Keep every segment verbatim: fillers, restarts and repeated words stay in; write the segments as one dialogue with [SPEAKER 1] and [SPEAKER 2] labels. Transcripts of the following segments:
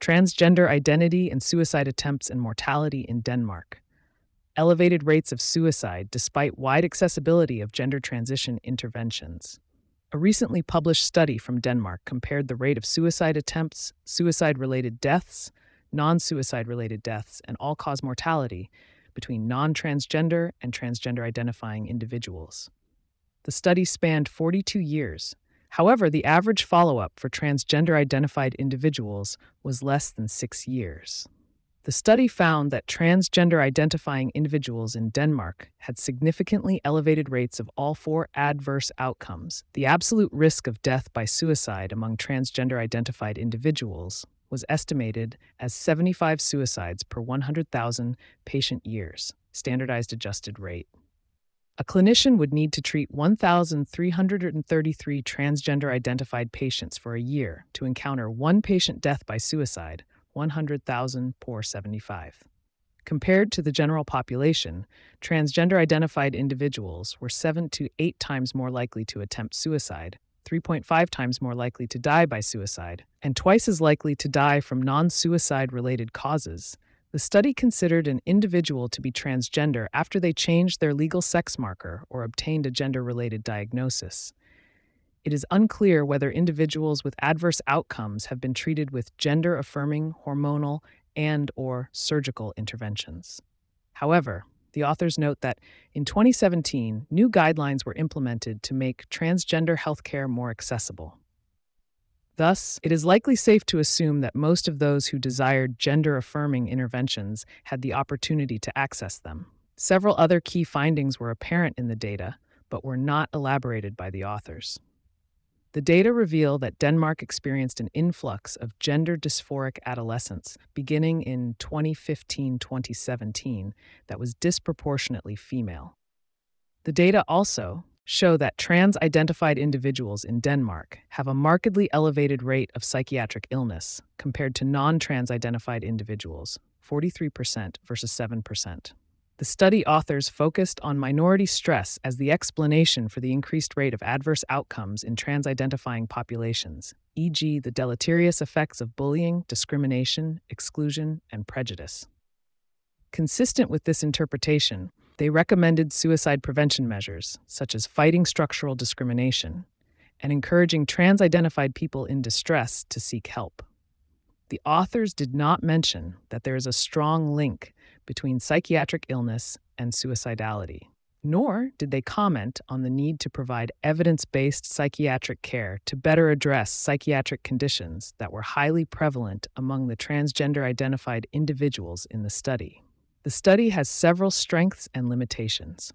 [SPEAKER 1] Transgender identity and suicide attempts and mortality in Denmark. Elevated rates of suicide despite wide accessibility of gender transition interventions. A recently published study from Denmark compared the rate of suicide attempts, suicide-related deaths, non-suicide-related deaths, and all-cause mortality between non-transgender and transgender-identifying individuals. The study spanned forty-two years. However, the average follow-up for transgender-identified individuals was less than six years. The study found that transgender-identifying individuals in Denmark had significantly elevated rates of all four adverse outcomes. The absolute risk of death by suicide among transgender-identified individuals was estimated as seventy-five suicides per one hundred thousand patient years, standardized adjusted rate. A clinician would need to treat one thousand three hundred thirty-three transgender-identified patients for a year to encounter one patient death by suicide, one hundred thousand per seventy-five. Compared to the general population, transgender-identified individuals were seven to eight times more likely to attempt suicide, three point five times more likely to die by suicide, and twice as likely to die from non-suicide-related causes. The study considered an individual to be transgender after they changed their legal sex marker or obtained a gender-related diagnosis. It is unclear whether individuals with adverse outcomes have been treated with gender-affirming, hormonal, and/or surgical interventions. However, the authors note that in twenty seventeen, new guidelines were implemented to make transgender healthcare more accessible. Thus, it is likely safe to assume that most of those who desired gender-affirming interventions had the opportunity to access them. Several other key findings were apparent in the data, but were not elaborated by the authors. The data reveal that Denmark experienced an influx of gender-dysphoric adolescents beginning in twenty fifteen to twenty seventeen that was disproportionately female. The data also show that trans-identified individuals in Denmark have a markedly elevated rate of psychiatric illness compared to non-trans-identified individuals, forty-three percent versus seven percent. The study authors focused on minority stress as the explanation for the increased rate of adverse outcomes in trans-identifying populations, for example the deleterious effects of bullying, discrimination, exclusion, and prejudice. Consistent with this interpretation, they recommended suicide prevention measures, such as fighting structural discrimination and encouraging trans-identified people in distress to seek help. The authors did not mention that there is a strong link between psychiatric illness and suicidality, nor did they comment on the need to provide evidence-based psychiatric care to better address psychiatric conditions that were highly prevalent among the transgender-identified individuals in the study. The study has several strengths and limitations.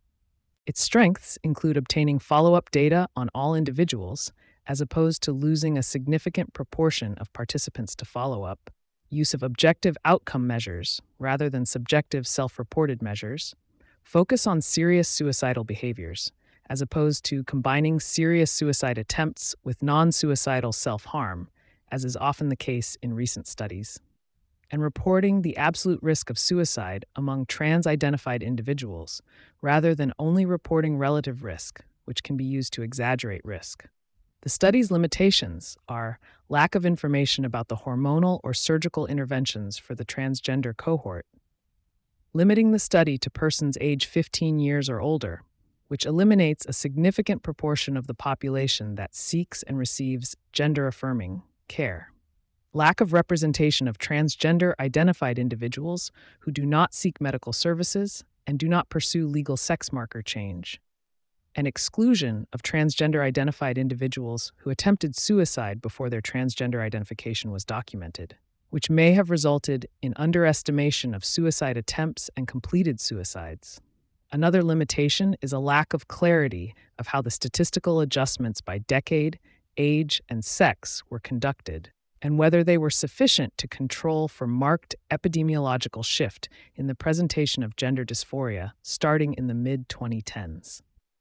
[SPEAKER 1] Its strengths include obtaining follow-up data on all individuals, as opposed to losing a significant proportion of participants to follow-up, use of objective outcome measures rather than subjective self-reported measures, focus on serious suicidal behaviors, as opposed to combining serious suicide attempts with non-suicidal self-harm, as is often the case in recent studies, and reporting the absolute risk of suicide among trans-identified individuals, rather than only reporting relative risk, which can be used to exaggerate risk. The study's limitations are lack of information about the hormonal or surgical interventions for the transgender cohort, limiting the study to persons aged fifteen years or older, which eliminates a significant proportion of the population that seeks and receives gender-affirming care. Lack of representation of transgender-identified individuals who do not seek medical services and do not pursue legal sex marker change. An exclusion of transgender-identified individuals who attempted suicide before their transgender identification was documented, which may have resulted in underestimation of suicide attempts and completed suicides. Another limitation is a lack of clarity of how the statistical adjustments by decade, age, and sex were conducted, and whether they were sufficient to control for marked epidemiological shift in the presentation of gender dysphoria starting in the mid twenty tens.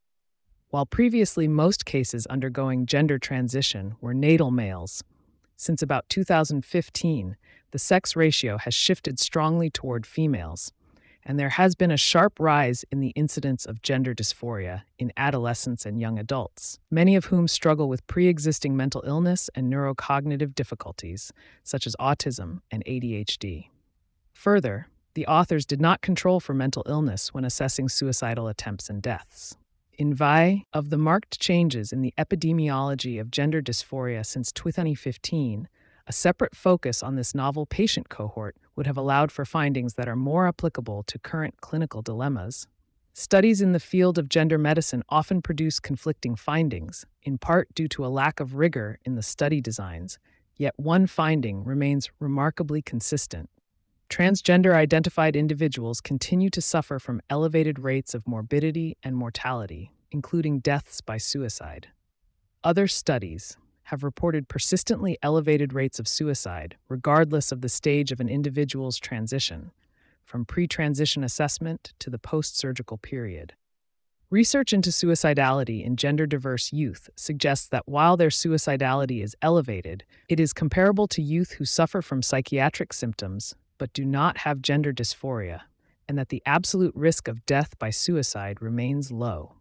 [SPEAKER 1] While previously most cases undergoing gender transition were natal males, since about two thousand fifteen, the sex ratio has shifted strongly toward females, and there has been a sharp rise in the incidence of gender dysphoria in adolescents and young adults, many of whom struggle with pre-existing mental illness and neurocognitive difficulties, such as autism and A D H D. Further, the authors did not control for mental illness when assessing suicidal attempts and deaths. In view of the marked changes in the epidemiology of gender dysphoria since twenty fifteen, a separate focus on this novel patient cohort would have allowed for findings that are more applicable to current clinical dilemmas. Studies in the field of gender medicine often produce conflicting findings, in part due to a lack of rigor in the study designs, yet one finding remains remarkably consistent. Transgender-identified individuals continue to suffer from elevated rates of morbidity and mortality, including deaths by suicide. Other studies have reported persistently elevated rates of suicide, regardless of the stage of an individual's transition, from pre-transition assessment to the post-surgical period. Research into suicidality in gender-diverse youth suggests that while their suicidality is elevated, it is comparable to youth who suffer from psychiatric symptoms but do not have gender dysphoria, and that the absolute risk of death by suicide remains low.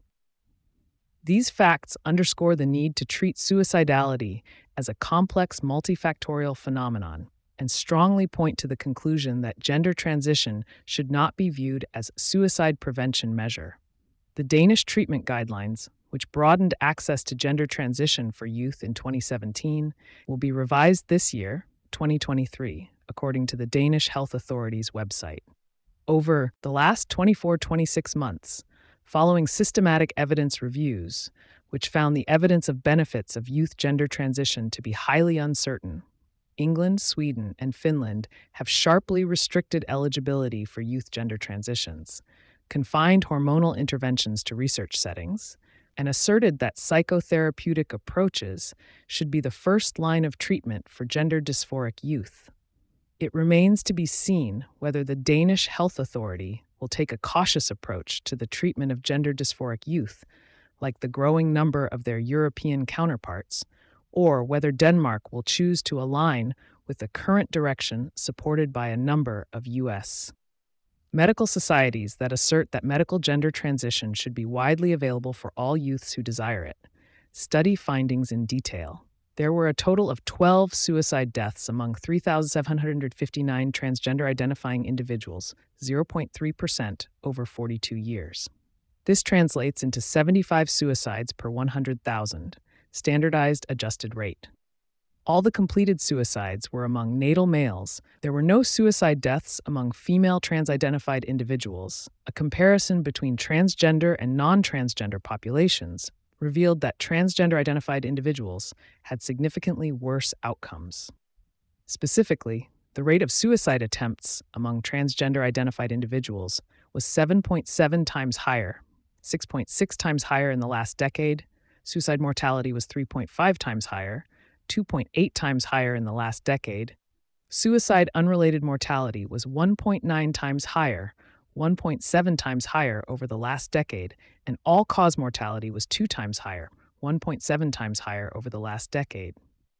[SPEAKER 1] These facts underscore the need to treat suicidality as a complex multifactorial phenomenon and strongly point to the conclusion that gender transition should not be viewed as a suicide prevention measure. The Danish treatment guidelines, which broadened access to gender transition for youth in twenty seventeen, will be revised this year, twenty twenty-three, according to the Danish Health Authority's website. Over the last twenty-four to twenty-six months, following systematic evidence reviews, which found the evidence of benefits of youth gender transition to be highly uncertain, England, Sweden, and Finland have sharply restricted eligibility for youth gender transitions, confined hormonal interventions to research settings, and asserted that psychotherapeutic approaches should be the first line of treatment for gender dysphoric youth. It remains to be seen whether the Danish Health Authority will take a cautious approach to the treatment of gender dysphoric youth, like the growing number of their European counterparts, or whether Denmark will choose to align with the current direction supported by a number of U S medical societies that assert that medical gender transition should be widely available for all youths who desire it. Study findings in detail. There were a total of twelve suicide deaths among three thousand seven hundred fifty-nine transgender-identifying individuals, zero point three percent, over forty-two years. This translates into seventy-five suicides per one hundred thousand, standardized adjusted rate. All the completed suicides were among natal males. There were no suicide deaths among female trans-identified individuals. A comparison between transgender and non-transgender populations revealed that transgender-identified individuals had significantly worse outcomes. Specifically, the rate of suicide attempts among transgender-identified individuals was seven point seven times higher, six point six times higher in the last decade. Suicide mortality was three point five times higher, two point eight times higher in the last decade. Suicide-unrelated mortality was one point nine times higher, one point seven times higher over the last decade, and all-cause mortality was two times higher, one point seven times higher over the last decade.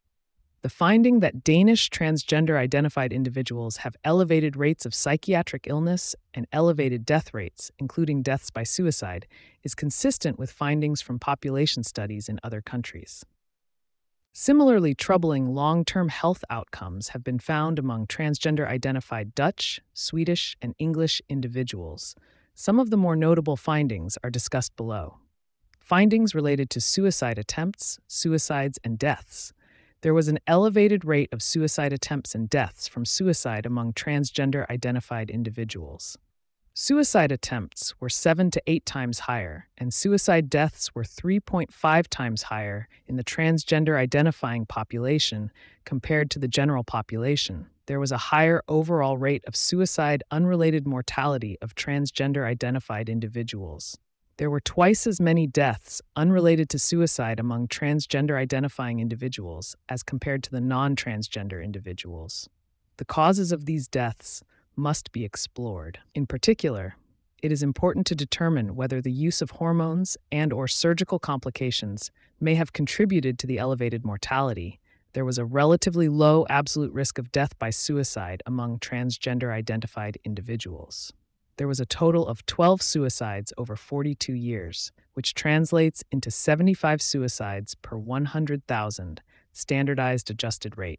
[SPEAKER 1] The finding that Danish transgender-identified individuals have elevated rates of psychiatric illness and elevated death rates, including deaths by suicide, is consistent with findings from population studies in other countries. Similarly troubling long-term health outcomes have been found among transgender-identified Dutch, Swedish, and English individuals. Some of the more notable findings are discussed below. Findings related to suicide attempts, suicides, and deaths. There was an elevated rate of suicide attempts and deaths from suicide among transgender-identified individuals. Suicide attempts were seven to eight times higher, and suicide deaths were three point five times higher in the transgender-identifying population compared to the general population. There was a higher overall rate of suicide-unrelated mortality of transgender-identified individuals. There were twice as many deaths unrelated to suicide among transgender-identifying individuals as compared to the non-transgender individuals. The causes of these deaths must be explored. In particular, it is important to determine whether the use of hormones and or surgical complications may have contributed to the elevated mortality. There was a relatively low absolute risk of death by suicide among transgender-identified individuals. there was a total of twelve suicides over forty-two years, which translates into seventy-five suicides per one hundred thousand, standardized adjusted rate.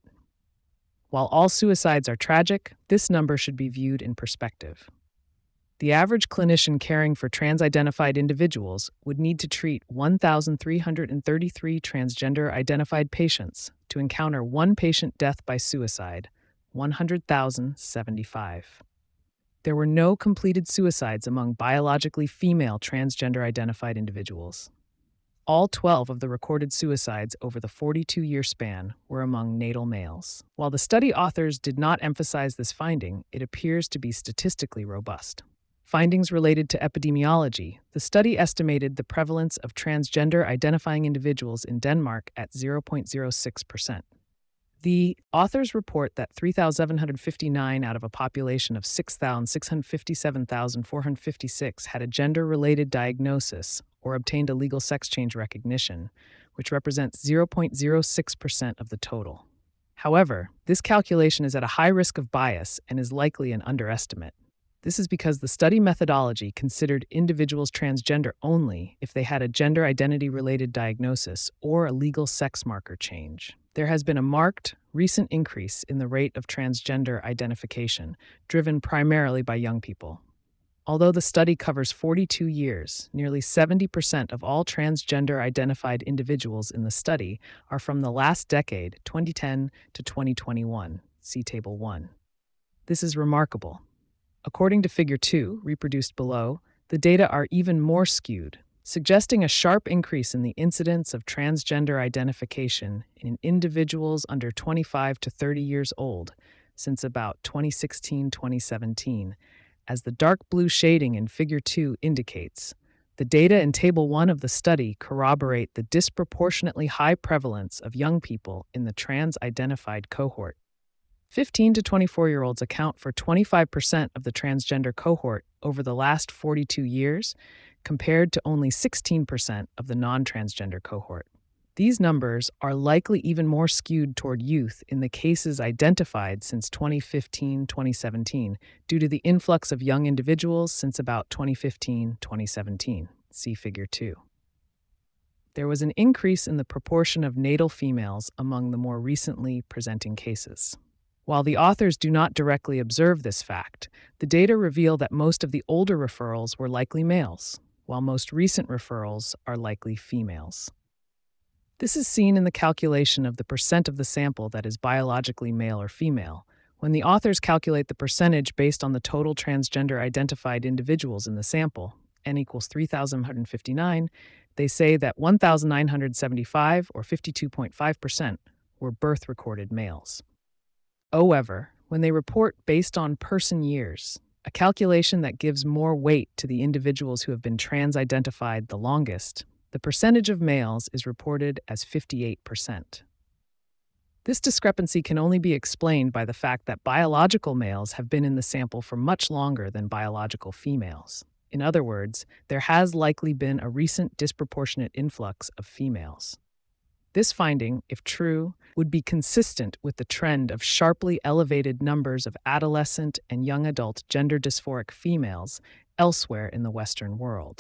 [SPEAKER 1] While all suicides are tragic, this number should be viewed in perspective. The average clinician caring for trans-identified individuals would need to treat one thousand three hundred thirty-three transgender-identified patients to encounter one patient death by suicide, one hundred thousand seventy-five. There were no completed suicides among biologically female transgender-identified individuals. All twelve of the recorded suicides over the forty-two-year span were among natal males. While the study authors did not emphasize this finding, it appears to be statistically robust. Findings related to epidemiology. The study estimated the prevalence of transgender-identifying individuals in Denmark at zero point zero six percent. The authors report that three thousand seven hundred fifty-nine out of a population of six hundred fifty-seven thousand four hundred fifty-six had a gender-related diagnosis or obtained a legal sex change recognition, which represents zero point zero six percent of the total. However, this calculation is at a high risk of bias and is likely an underestimate. This is because the study methodology considered individuals transgender only if they had a gender identity-related diagnosis or a legal sex marker change. There has been a marked, recent increase in the rate of transgender identification, driven primarily by young people. Although the study covers forty-two years, nearly seventy percent of all transgender-identified individuals in the study are from the last decade, twenty ten to twenty twenty-one. See Table one. This is remarkable. According to Figure two, reproduced below, the data are even more skewed, suggesting a sharp increase in the incidence of transgender identification in individuals under twenty-five to thirty years old since about twenty sixteen to twenty seventeen, as the dark blue shading in Figure two indicates. The data in Table one of the study corroborate the disproportionately high prevalence of young people in the trans-identified cohort. fifteen to twenty-four-year-olds account for twenty-five percent of the transgender cohort over the last forty-two years, compared to only sixteen percent of the non-transgender cohort. These numbers are likely even more skewed toward youth in the cases identified since twenty fifteen to twenty seventeen, due to the influx of young individuals since about twenty fifteen to twenty seventeen. See Figure two. There was an increase in the proportion of natal females among the more recently presenting cases. While the authors do not directly observe this fact, the data reveal that most of the older referrals were likely males, while most recent referrals are likely females. This is seen in the calculation of the percent of the sample that is biologically male or female. When the authors calculate the percentage based on the total transgender identified individuals in the sample, n equals three thousand one hundred fifty-nine, they say that one thousand nine hundred seventy-five, or fifty-two point five percent, were birth-recorded males. However, when they report based on person years, a calculation that gives more weight to the individuals who have been trans-identified the longest, the percentage of males is reported as fifty-eight percent. This discrepancy can only be explained by the fact that biological males have been in the sample for much longer than biological females. In other words, there has likely been a recent disproportionate influx of females. This finding, if true, would be consistent with the trend of sharply elevated numbers of adolescent and young adult gender dysphoric females elsewhere in the Western world.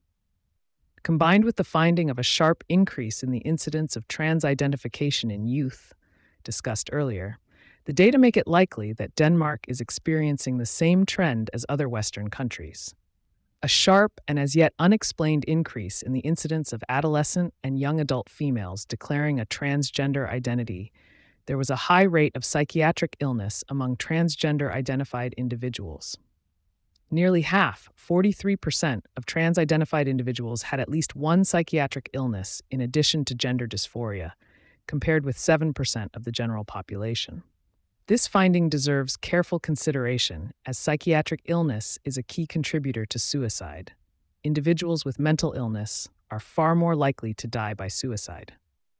[SPEAKER 1] Combined with the finding of a sharp increase in the incidence of trans-identification in youth, discussed earlier, the data make it likely that Denmark is experiencing the same trend as other Western countries. A sharp and as yet unexplained increase in the incidence of adolescent and young adult females declaring a transgender identity. There was a high rate of psychiatric illness among transgender-identified individuals. Nearly half, forty-three percent, of trans-identified individuals had at least one psychiatric illness in addition to gender dysphoria, compared with seven percent of the general population. This finding deserves careful consideration, as psychiatric illness is a key contributor to suicide. Individuals with mental illness are far more likely to die by suicide.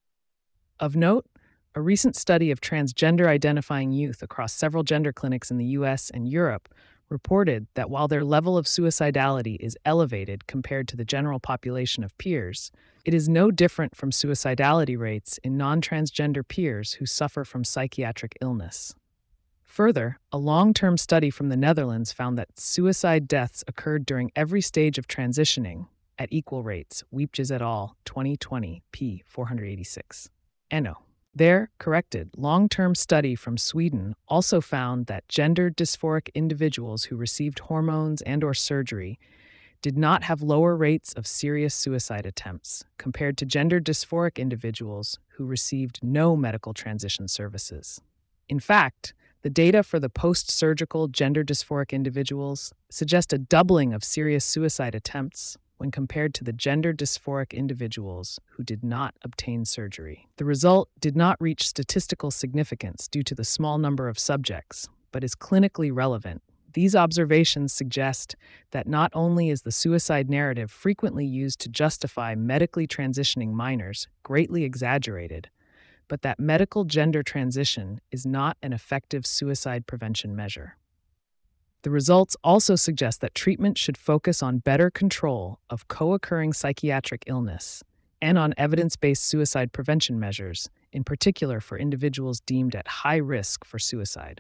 [SPEAKER 1] Of note, a recent study of transgender-identifying youth across several gender clinics in the U S and Europe reported that while their level of suicidality is elevated compared to the general population of peers, it is no different from suicidality rates in non-transgender peers who suffer from psychiatric illness. Further, a long-term study from the Netherlands found that suicide deaths occurred during every stage of transitioning at equal rates. Wiepjes et al., twenty twenty, p. four eighty-six. Eno. Their corrected long-term study from Sweden also found that gender dysphoric individuals who received hormones and or surgery did not have lower rates of serious suicide attempts compared to gender dysphoric individuals who received no medical transition services. In fact, the data for the post-surgical gender dysphoric individuals suggest a doubling of serious suicide attempts when compared to the gender dysphoric individuals who did not obtain surgery. The result did not reach statistical significance due to the small number of subjects, but is clinically relevant. These observations suggest that not only is the suicide narrative frequently used to justify medically transitioning minors greatly exaggerated, but that medical gender transition is not an effective suicide prevention measure. The results also suggest that treatment should focus on better control of co-occurring psychiatric illness and on evidence-based suicide prevention measures, in particular for individuals deemed at high risk for suicide.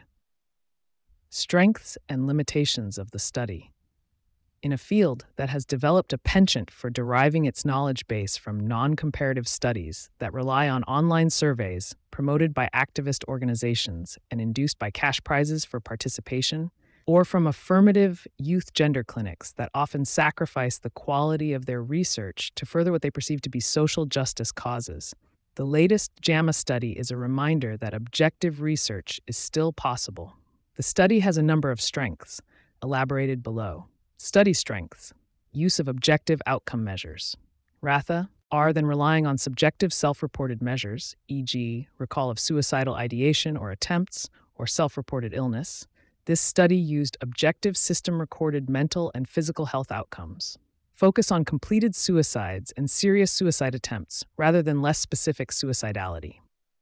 [SPEAKER 1] Strengths and limitations of the study. In a field that has developed a penchant for deriving its knowledge base from non-comparative studies that rely on online surveys promoted by activist organizations and induced by cash prizes for participation, or from affirmative youth gender clinics that often sacrifice the quality of their research to further what they perceive to be social justice causes, the latest JAMA study is a reminder that objective research is still possible. The study has a number of strengths, elaborated below. Study strengths: use of objective outcome measures. Rather than relying on subjective self-reported measures, for example, recall of suicidal ideation or attempts, or self-reported illness, this study used objective system-recorded mental and physical health outcomes. Focus on completed suicides and serious suicide attempts rather than less specific suicidality.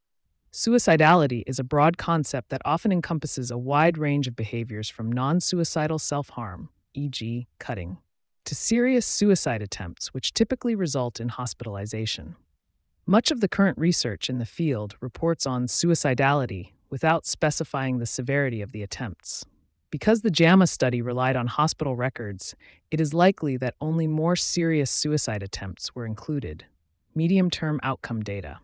[SPEAKER 1] Suicidality is a broad concept that often encompasses a wide range of behaviors from non-suicidal self-harm, for example, cutting, to serious suicide attempts, which typically result in hospitalization. Much of the current research in the field reports on suicidality without specifying the severity of the attempts. Because the JAMA study relied on hospital records, it is likely that only more serious suicide attempts were included. Medium-term outcome data.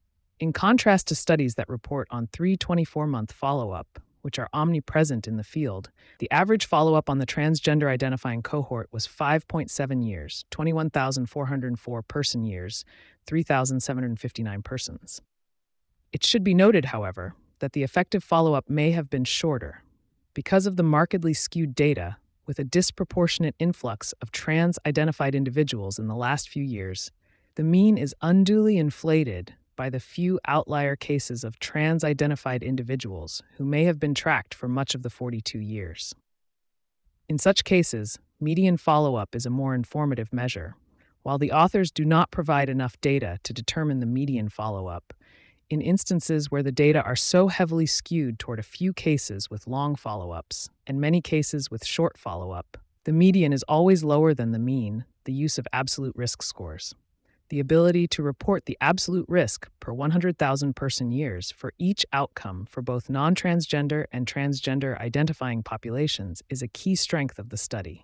[SPEAKER 1] In contrast to studies that report on three twenty-four-month follow-up, which are omnipresent in the field, the average follow-up on the transgender identifying cohort was five point seven years, twenty-one thousand four hundred four person years, three thousand seven hundred fifty-nine persons. It should be noted, however, that the effective follow-up may have been shorter. Because of the markedly skewed data, with a disproportionate influx of trans-identified individuals in the last few years, the mean is unduly inflated by the few outlier cases of trans-identified individuals who may have been tracked for much of the forty-two years. In such cases, median follow-up is a more informative measure. While the authors do not provide enough data to determine the median follow-up, in instances where the data are so heavily skewed toward a few cases with long follow-ups and many cases with short follow-up, the median is always lower than the mean, the use of absolute risk scores. The ability to report the absolute risk per one hundred thousand person years for each outcome for both non-transgender and transgender identifying populations is a key strength of the study.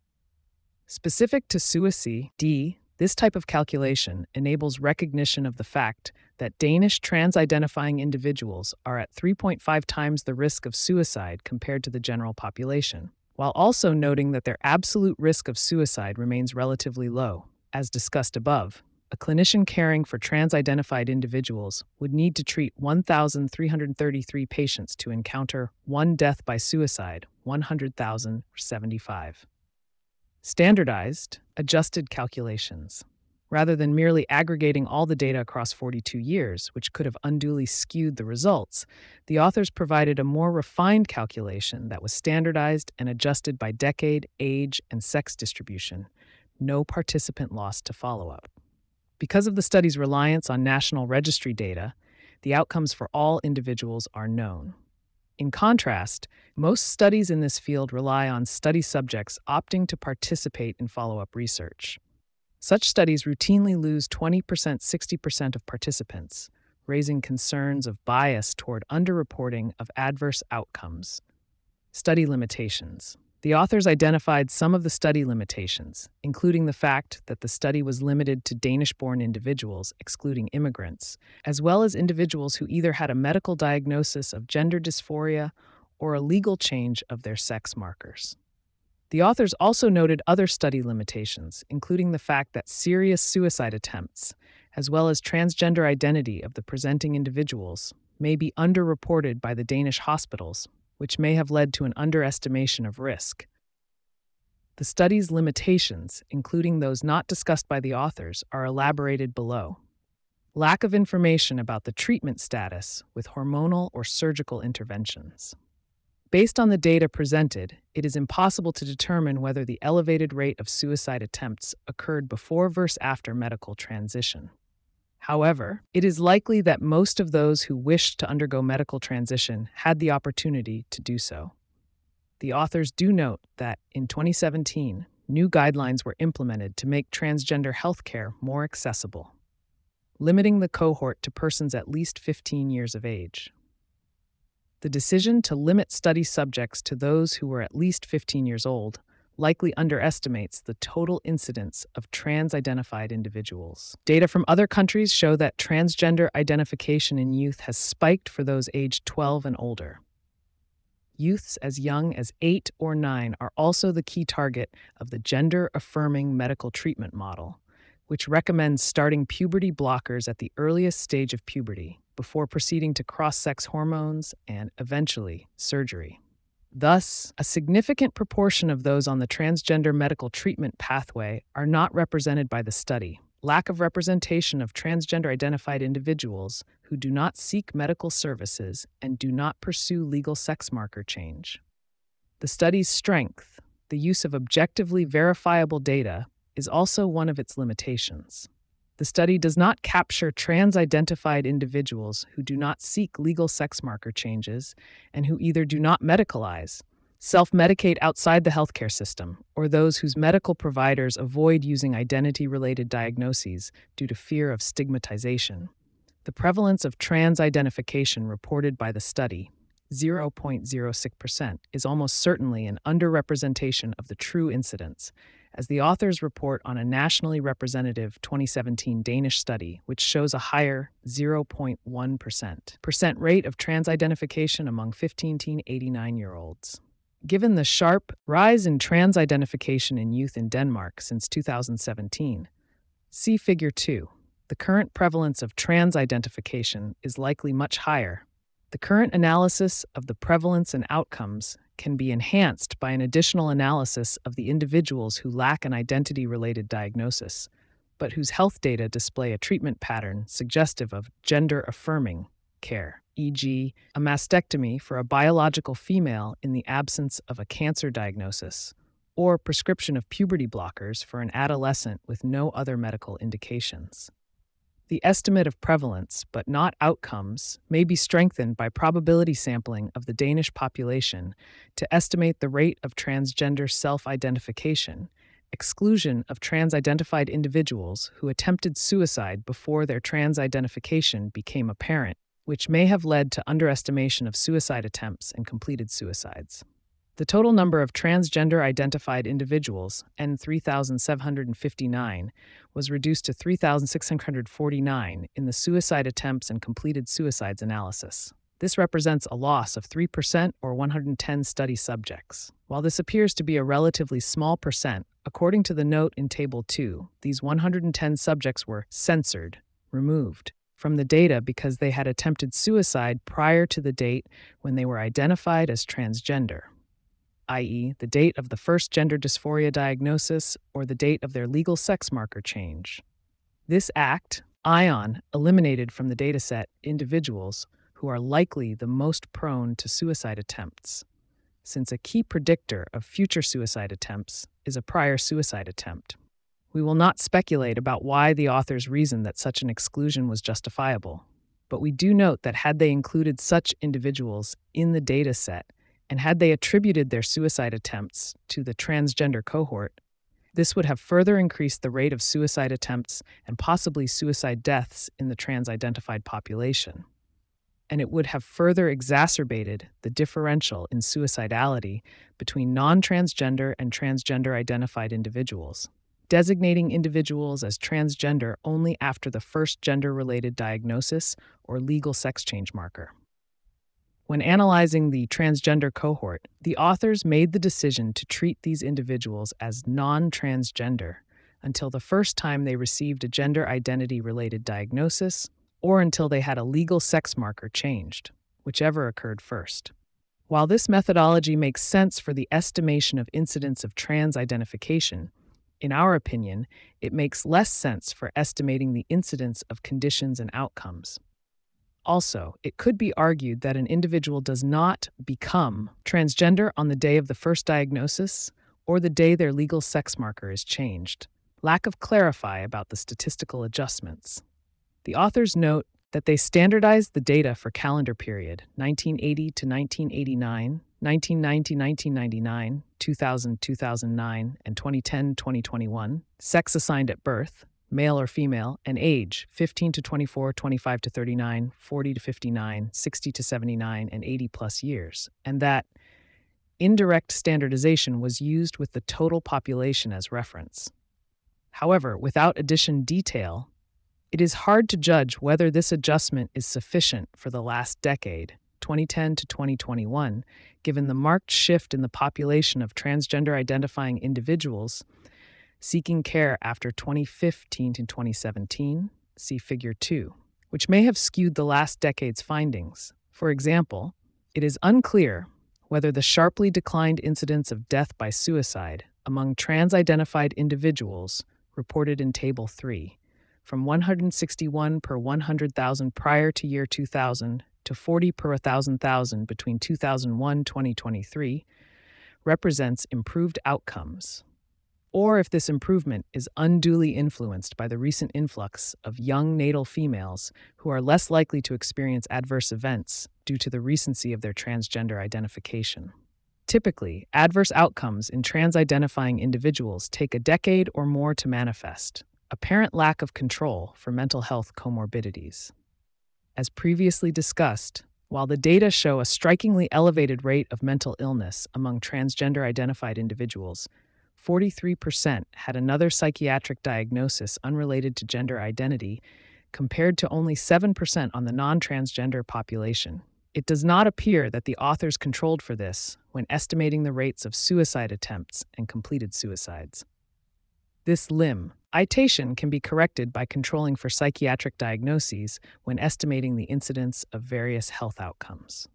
[SPEAKER 1] Specific to suicide, this type of calculation enables recognition of the fact that Danish trans-identifying individuals are at three point five times the risk of suicide compared to the general population, while also noting that their absolute risk of suicide remains relatively low. As discussed above, a clinician caring for trans-identified individuals would need to treat one thousand three hundred thirty-three patients to encounter one death by suicide, one hundred thousand seventy-five. Standardized, adjusted calculations. Rather than merely aggregating all the data across forty-two years, which could have unduly skewed the results, the authors provided a more refined calculation that was standardized and adjusted by decade, age, and sex distribution. No participant lost to follow-up. Because of the study's reliance on national registry data, the outcomes for all individuals are known. In contrast, most studies in this field rely on study subjects opting to participate in follow-up research. Such studies routinely lose twenty percent to sixty percent of participants, raising concerns of bias toward underreporting of adverse outcomes. Study limitations. The authors identified some of the study limitations, including the fact that the study was limited to Danish-born individuals, excluding immigrants, as well as individuals who either had a medical diagnosis of gender dysphoria or a legal change of their sex markers. The authors also noted other study limitations, including the fact that serious suicide attempts, as well as transgender identity of the presenting individuals, may be underreported by the Danish hospitals, which may have led to an underestimation of risk. The study's limitations, including those not discussed by the authors, are elaborated below. Lack of information about the treatment status with hormonal or surgical interventions. Based on the data presented, it is impossible to determine whether the elevated rate of suicide attempts occurred before versus after medical transition. However, it is likely that most of those who wished to undergo medical transition had the opportunity to do so. The authors do note that, in twenty seventeen, new guidelines were implemented to make transgender healthcare more accessible, limiting the cohort to persons at least fifteen years of age. The decision to limit study subjects to those who were at least fifteen years old likely underestimates the total incidence of trans-identified individuals. Data from other countries show that transgender identification in youth has spiked for those aged twelve and older. Youths as young as eight or nine are also the key target of the gender-affirming medical treatment model, which recommends starting puberty blockers at the earliest stage of puberty before proceeding to cross-sex hormones and, eventually, surgery. Thus, a significant proportion of those on the transgender medical treatment pathway are not represented by the study. Lack of representation of transgender-identified individuals who do not seek medical services and do not pursue legal sex marker change. The study's strength, the use of objectively verifiable data, is also one of its limitations. The study does not capture trans-identified individuals who do not seek legal sex marker changes and who either do not medicalize, self-medicate outside the healthcare system, or those whose medical providers avoid using identity-related diagnoses due to fear of stigmatization. The prevalence of trans-identification reported by the study, zero point zero six percent, is almost certainly an underrepresentation of the true incidence, as the authors report on a nationally representative twenty seventeen Danish study which shows a higher zero point one percent percent rate of trans-identification among fifteen to eighty-nine-year-olds. Given the sharp rise in trans-identification in youth in Denmark since two thousand seventeen, see Figure two. The current prevalence of trans-identification is likely much higher. The current analysis of the prevalence and outcomes can be enhanced by an additional analysis of the individuals who lack an identity-related diagnosis, but whose health data display a treatment pattern suggestive of gender-affirming care, for example, a mastectomy for a biological female in the absence of a cancer diagnosis, or prescription of puberty blockers for an adolescent with no other medical indications. The estimate of prevalence, but not outcomes, may be strengthened by probability sampling of the Danish population to estimate the rate of transgender self-identification, exclusion of trans-identified individuals who attempted suicide before their trans-identification became apparent, which may have led to underestimation of suicide attempts and completed suicides. The total number of transgender-identified individuals, N three thousand seven hundred fifty-nine, was reduced to three thousand six hundred forty-nine in the suicide attempts and completed suicides analysis. This represents a loss of three percent or one hundred ten study subjects. While this appears to be a relatively small percent, according to the note in Table two, these one hundred ten subjects were censored, removed, from the data because they had attempted suicide prior to the date when they were identified as transgender, that is, the date of the first gender dysphoria diagnosis or the date of their legal sex marker change. This act, ION, eliminated from the dataset individuals who are likely the most prone to suicide attempts, since a key predictor of future suicide attempts is a prior suicide attempt. We will not speculate about why the authors reasoned that such an exclusion was justifiable, but we do note that had they included such individuals in the dataset, and had they attributed their suicide attempts to the transgender cohort, This would have further increased the rate of suicide attempts and possibly suicide deaths in the trans-identified population. And it would have further exacerbated the differential in suicidality between non-transgender and transgender-identified individuals, designating individuals as transgender only after the first gender-related diagnosis or legal sex change marker. When analyzing the transgender cohort, the authors made the decision to treat these individuals as non-transgender until the first time they received a gender identity-related diagnosis or until they had a legal sex marker changed, whichever occurred first. While this methodology makes sense for the estimation of incidence of trans identification, in our opinion, it makes less sense for estimating the incidence of conditions and outcomes. Also, it could be argued that an individual does not become transgender on the day of the first diagnosis or the day their legal sex marker is changed. Lack of clarify about the statistical adjustments. The authors note that they standardized the data for calendar period nineteen eighty to nineteen eighty-nine, nineteen ninety to nineteen ninety-nine, two thousand to two thousand nine, and twenty ten to twenty twenty-one, sex assigned at birth, male or female, and age fifteen to twenty-four, twenty-five to thirty-nine, forty to fifty-nine, sixty to seventy-nine, and eighty plus years, and that indirect standardization was used with the total population as reference. However, without addition detail, it is hard to judge whether this adjustment is sufficient for the last decade, twenty ten to twenty twenty-one, given the marked shift in the population of transgender-identifying individuals seeking care after twenty fifteen to twenty seventeen, see Figure two, which may have skewed the last decade's findings. For example, it is unclear whether the sharply declined incidence of death by suicide among trans-identified individuals reported in Table three, from one hundred sixty-one per one hundred thousand prior to year two thousand to forty per one thousand thousand between two thousand one to twenty twenty-three, represents improved outcomes, or if this improvement is unduly influenced by the recent influx of young natal females who are less likely to experience adverse events due to the recency of their transgender identification. Typically, adverse outcomes in trans-identifying individuals take a decade or more to manifest. Apparent lack of control for mental health comorbidities. As previously discussed, while the data show a strikingly elevated rate of mental illness among transgender-identified individuals, forty-three percent had another psychiatric diagnosis unrelated to gender identity, compared to only seven percent on the non-transgender population. It does not appear that the authors controlled for this when estimating the rates of suicide attempts and completed suicides. This limb, itation, can be corrected by controlling for psychiatric diagnoses when estimating the incidence of various health outcomes.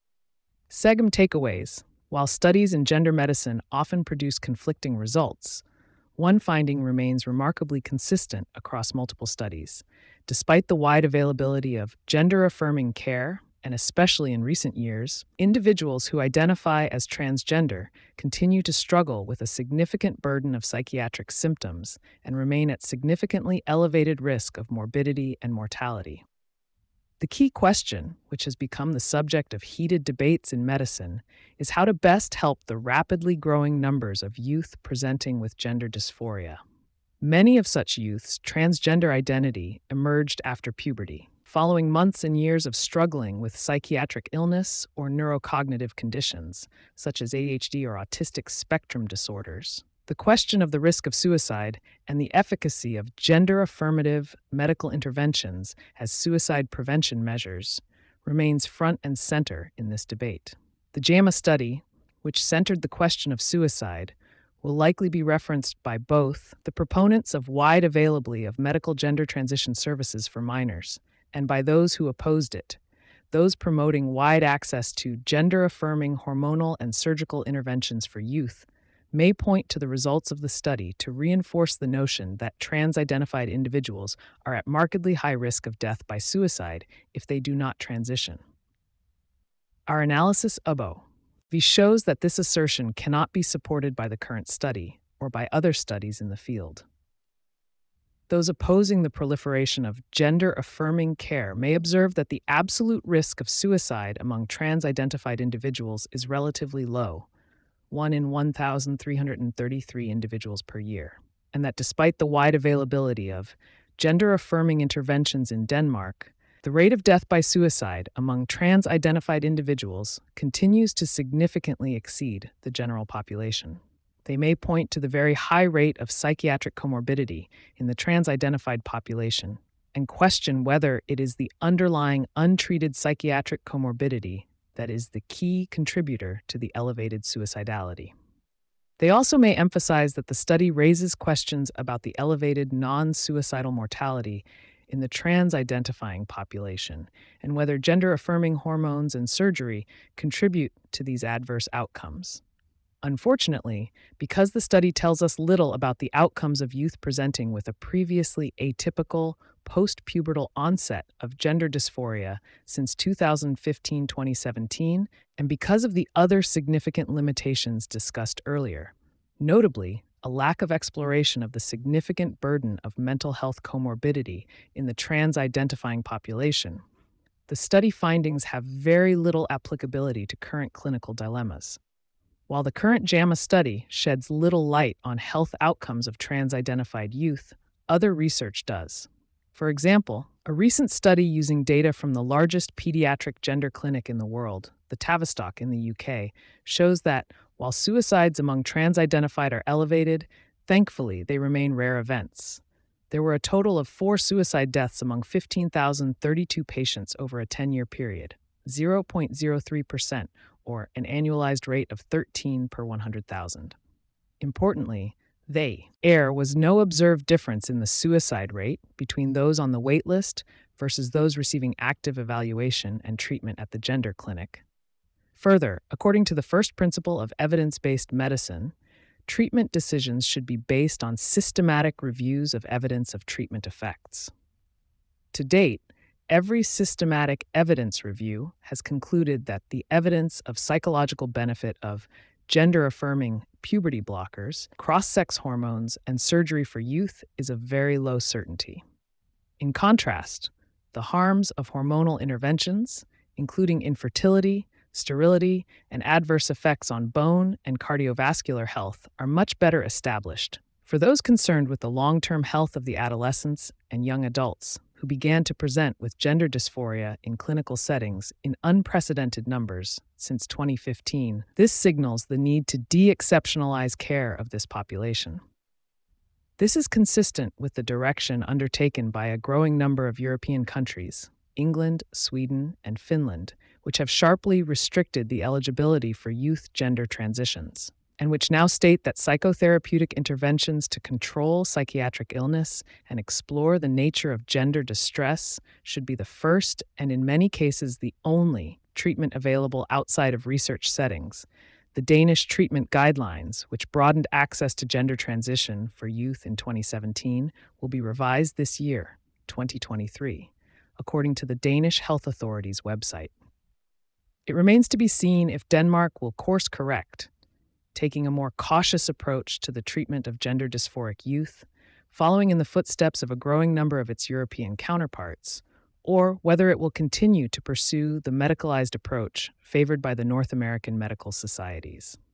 [SPEAKER 1] SEGM takeaways. While studies in gender medicine often produce conflicting results, one finding remains remarkably consistent across multiple studies. Despite the wide availability of gender-affirming care, and especially in recent years, individuals who identify as transgender continue to struggle with a significant burden of psychiatric symptoms and remain at significantly elevated risk of morbidity and mortality. The key question, which has become the subject of heated debates in medicine, is how to best help the rapidly growing numbers of youth presenting with gender dysphoria. Many of such youth's transgender identity emerged after puberty, following months and years of struggling with psychiatric illness or neurocognitive conditions, such as A D H D or autistic spectrum disorders. The question of the risk of suicide and the efficacy of gender-affirmative medical interventions as suicide prevention measures remains front and center in this debate. The JAMA study, which centered the question of suicide, will likely be referenced by both the proponents of wide availability of medical gender transition services for minors and by those who opposed it, those promoting wide access to gender-affirming hormonal and surgical interventions for youth may point to the results of the study to reinforce the notion that trans-identified individuals are at markedly high risk of death by suicide if they do not transition. Our analysis above shows that this assertion cannot be supported by the current study or by other studies in the field. Those opposing the proliferation of gender-affirming care may observe that the absolute risk of suicide among trans-identified individuals is relatively low, one in one thousand three hundred thirty-three individuals per year, and that despite the wide availability of gender-affirming interventions in Denmark, the rate of death by suicide among trans-identified individuals continues to significantly exceed the general population. They may point to the very high rate of psychiatric comorbidity in the trans-identified population and question whether it is the underlying untreated psychiatric comorbidity that is the key contributor to the elevated suicidality. They also may emphasize that the study raises questions about the elevated non-suicidal mortality in the trans-identifying population and whether gender-affirming hormones and surgery contribute to these adverse outcomes. Unfortunately, because the study tells us little about the outcomes of youth presenting with a previously atypical post-pubertal onset of gender dysphoria since two thousand fifteen to twenty seventeen, and because of the other significant limitations discussed earlier, notably a lack of exploration of the significant burden of mental health comorbidity in the trans-identifying population, the study findings have very little applicability to current clinical dilemmas. While the current JAMA study sheds little light on health outcomes of trans-identified youth, other research does. For example, a recent study using data from the largest pediatric gender clinic in the world, the Tavistock in the U K, shows that while suicides among trans-identified are elevated, thankfully they remain rare events. There were a total of four suicide deaths among fifteen thousand thirty-two patients over a ten-year period, zero point zero three percent, or an annualized rate of thirteen per one hundred thousand. Importantly, they, there was no observed difference in the suicide rate between those on the wait list versus those receiving active evaluation and treatment at the gender clinic. Further, according to the first principle of evidence-based medicine, treatment decisions should be based on systematic reviews of evidence of treatment effects. To date, every systematic evidence review has concluded that the evidence of psychological benefit of gender-affirming puberty blockers, cross-sex hormones, and surgery for youth is of very low certainty. In contrast, the harms of hormonal interventions, including infertility, sterility, and adverse effects on bone and cardiovascular health, are much better established. For those concerned with the long-term health of the adolescents and young adults who began to present with gender dysphoria in clinical settings in unprecedented numbers since twenty fifteen, this signals the need to de-exceptionalize care of this population. This is consistent with the direction undertaken by a growing number of European countries, England, Sweden, and Finland, which have sharply restricted the eligibility for youth gender transitions, and which now state that psychotherapeutic interventions to control psychiatric illness and explore the nature of gender distress should be the first and, in many cases, the only treatment available outside of research settings. The Danish treatment guidelines, which broadened access to gender transition for youth in twenty seventeen, will be revised this year, twenty twenty-three, according to the Danish Health Authority's website. It remains to be seen if Denmark will course correct, taking a more cautious approach to the treatment of gender dysphoric youth, following in the footsteps of a growing number of its European counterparts, or whether it will continue to pursue the medicalized approach favored by the North American medical societies.